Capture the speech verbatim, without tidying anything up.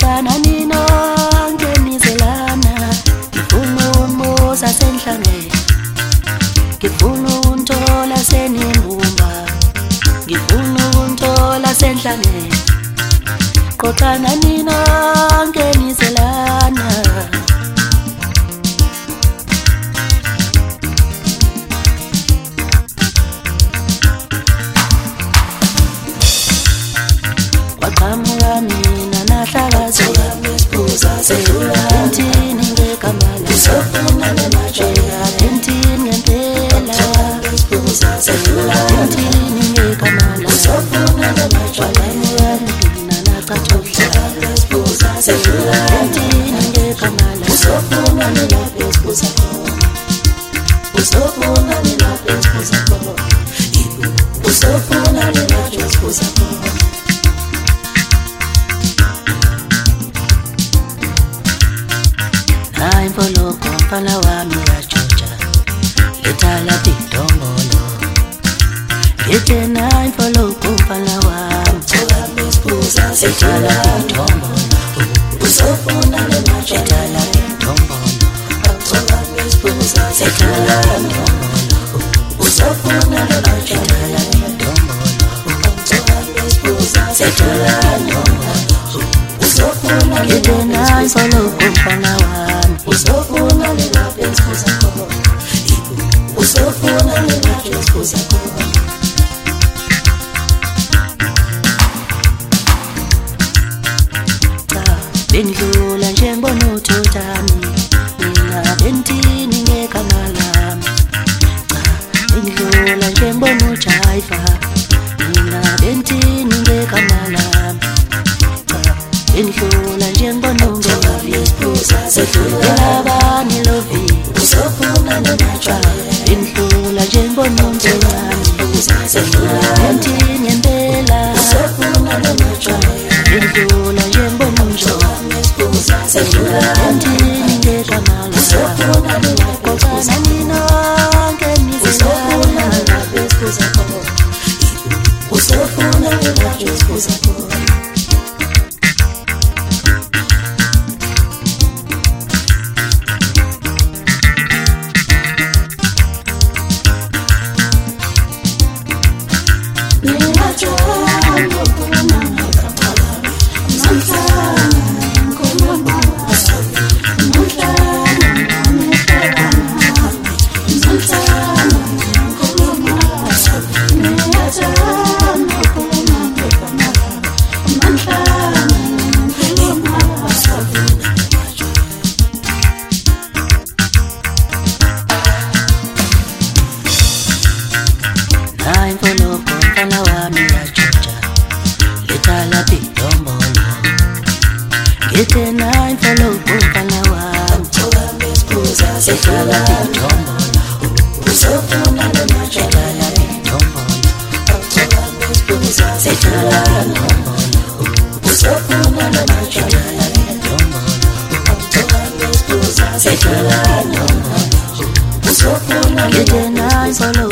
Xoxana ninonke nizelana, ngifuna umbuza senhlangene, ngifuna ukuntola senimbumba, ngifuna ukuntola senhlangene. Xoxana ninonke nizelana, waqhamuka mina nahlakazela entini ngekamala, entini ngempela, entini ngekamala, waqhamuka mina nacathula, entini ngekamala, usofuna hayi mfoloko mfana wami yajoja, lethala pidombolo, ngithi nayi mfoloko mfana wami, lethala pidombolo, usofuna lethala pidombolo, lethala pidombolo, usofuna lethala pidombolo, lethala pidombolo, ngithi nayi mfoloko mfana wami, usofuna lelapha esikuza khona, usofuna lelapha esikuza khona. Bengidlula nje ngibona uthotami, mina bentini ngegama lami. Bengidlula nje ngibona uJaiva, mina bentini ngegama lami. Bengidlula nje ngibona uNgovi, sedlula nilovi, usofuna nonatshwa. Bengidlula nje ngibona uMthengane, sedlula bentini ngempela, usofuna nonatshwa. Bengidlula nje ngibona uNjoka, sedlula bentini ngegama lami. Xoxana ninonke nizelana, usofuna lelapha esikuza khona. Hayi mfoloko mfana wami yajoja, lethala pidombolo, ngithi nayi mfoloko mfana wami, lethala pidombolo, usofuna lethala pidombolo, lethala pidombolo, usofuna lethala pidombolo, lethala pidombolo, usofuna ngithi nayi mfoloko